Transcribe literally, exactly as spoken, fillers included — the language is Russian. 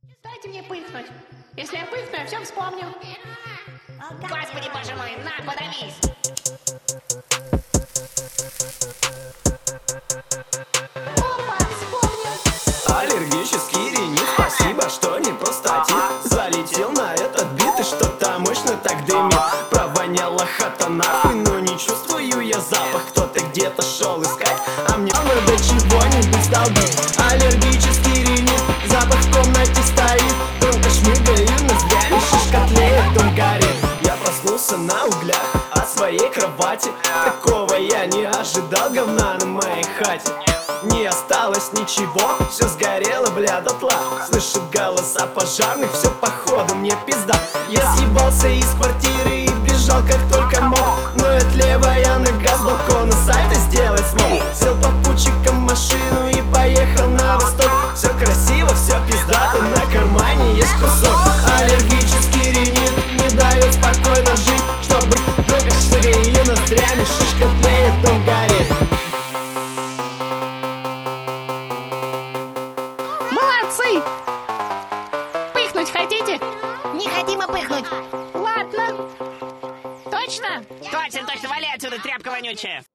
Дайте мне пыхнуть. Если я пыхну, я все вспомню. Господи, боже мой, на, подавись! Опа, вспомнил. Аллергический ринит, спасибо, что не простатит. Залетел на этот бит и что-то мощно так дымит. Провоняла хата нахуй, но не чувствую я запах. Кто-то где-то шел искать, а мне надо чего-нибудь сдолбить. Аллергический ринит, запах в комнате стоит. Тонко шмыгаю ноздрями, шишка тлеет, дом горит. Я проснулся на углях от своей кровати. Такого я не ожидал, говна на моей хате. Не осталось ничего, все сгорело, бля, дотла. Слышу голоса пожарных, все походу мне пизда. Я съебался из квартиры и бежал как только мог. Но это левая нога с балкона сайта сделать смог. Сел попутчиком в машину и поехал на восток. Все красиво, все пиздато, на кармане есть кусок. Аллергический ринит не дает спокойно жить. Чтобы только шире ноздрями, шишка тлеет, дом горит. Молодцы! Пыхнуть хотите? Не хотим мы пыхнуть! Ладно. Точно? Точно, точно, вали отсюда, тряпка вонючая!